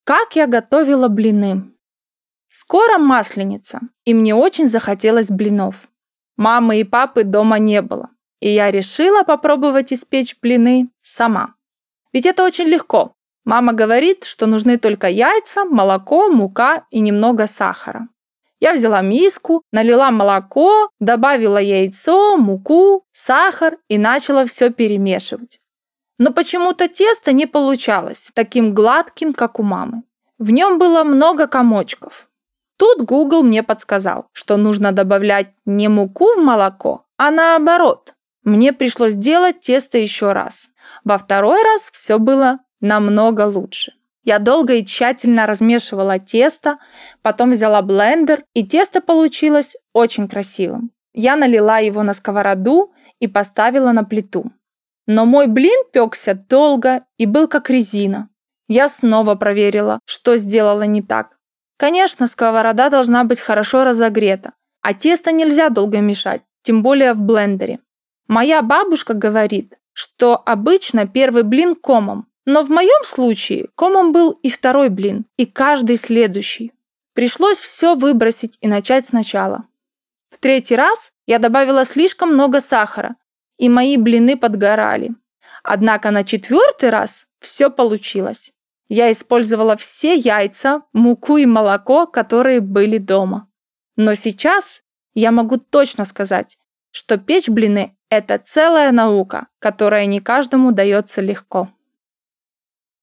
Как я готовила блины. Скоро Масленица, и мне очень захотелось блинов. Мамы и папы дома не было, и я решила попробовать испечь блины сама. Ведь это очень легко. Мама говорит, что нужны только яйца, молоко, мука и немного сахара. Я взяла миску, налила молоко, добавила яйцо, муку, сахар и начала все перемешивать. Но почему-то тесто не получалось таким гладким, как у мамы. В нем было много комочков. Тут Google мне подсказал, что нужно добавлять не муку в молоко, а наоборот. Мне пришлось делать тесто еще раз. Во второй раз все было намного лучше. Я долго и тщательно размешивала тесто, потом взяла блендер, и тесто получилось очень красивым. Я налила его на сковороду и поставила на плиту. Но мой блин пекся долго и был как резина. Я снова проверила, что сделала не так. Конечно, сковорода должна быть хорошо разогрета, а тесто нельзя долго мешать, тем более в блендере. Моя бабушка говорит, что обычно первый блин комом, но в моем случае комом был и второй блин, и каждый следующий. Пришлось все выбросить и начать сначала. В третий раз я добавила слишком много сахара, и мои блины подгорали. Однако на четвертый раз все получилось. Я использовала все яйца, муку и молоко, которые были дома. Но сейчас я могу точно сказать, что печь блины – это целая наука, которая не каждому дается легко.